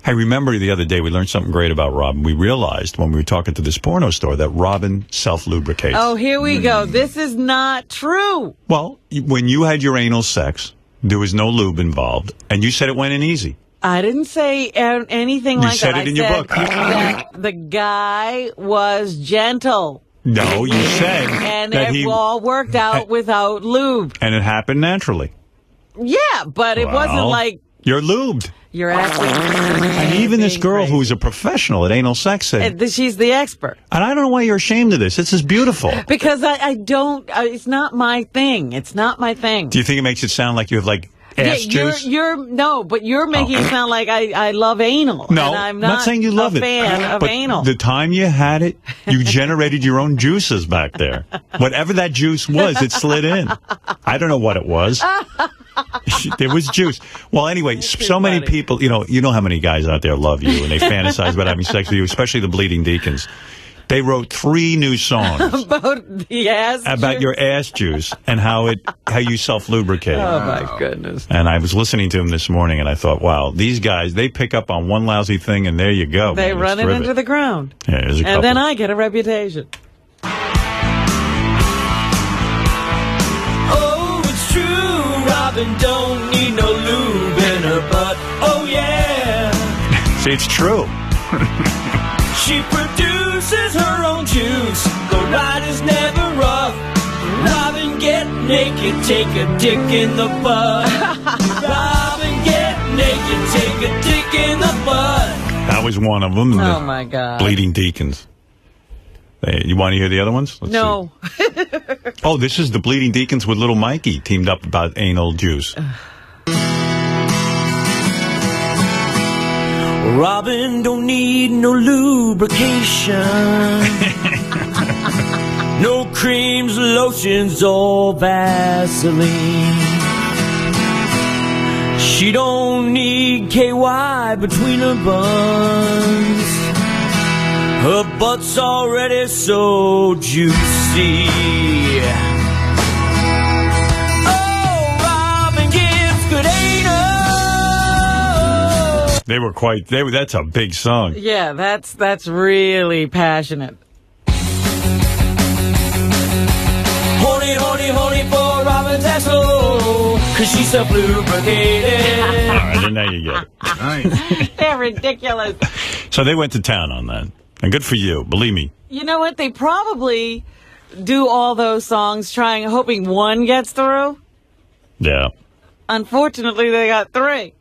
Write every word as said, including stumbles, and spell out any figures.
I remember the other day we learned something great about Robin. We realized when we were talking to this porno store that Robin self-lubricates. Oh, here we mm. go. This is not true. Well, when you had your anal sex, there was no lube involved, and you said it went in easy. I didn't say anything you like that. You said it in I your said book. That the guy was gentle. No, you said and that it he all worked out uh, without lube. And it happened naturally. Yeah, but it well, wasn't like... You're lubed. You're actually... And even this girl crazy. who's a professional at anal sex said... Uh, she's the expert. And I don't know why you're ashamed of this. This is beautiful. Because I, I don't... Uh, it's not my thing. It's not my thing. Do you think it makes it sound like you have, like, ass yeah, you're, juice? You're, no, but you're making oh. it sound like I, I love anal. No, and I'm not, not saying you love a it. fan of but anal. The time you had it, you generated your own juices back there. Whatever that juice was, it slid in. I don't know what it was. There was juice. Well, anyway, That's so many funny. people, you know, you know how many guys out there love you and they fantasize about having sex with you, especially the Bleeding Deacons. They wrote three new songs about the ass about juice? your ass juice and how it how you self-lubricate. Oh, my goodness. And I was listening to them this morning, and I thought, wow, these guys, they pick up on one lousy thing, and there you go. They man, run it into the ground. Yeah, there's a couple. And then I get a reputation. Oh, it's true, Robin don't need no lube in her butt. Oh, yeah. See, it's true. She produces her own juice. The ride is never rough. Robin get naked, take a dick in the butt. Robin get naked, take a dick in the butt. That was one of them. Oh, my God. Bleeding Deacons. Hey, you want to hear the other ones? Let's no. Oh, this is the Bleeding Deacons with Little Mikey teamed up about anal juice. Robin don't need no lubrication. No creams, lotions, or Vaseline. She don't need K Y between her buns. Her butt's already so juicy. Oh, Robin gives good anal. They were quite, they were, that's a big song. Yeah, that's that's really passionate. Horny, horny, horny for Robin's asshole, cause she's self-lubricated. All right, and now you get it. Nice. They're ridiculous. So they went to town on that. And good for you, believe me. You know what? They probably do all those songs trying, hoping one gets through. Yeah. Unfortunately, they got three.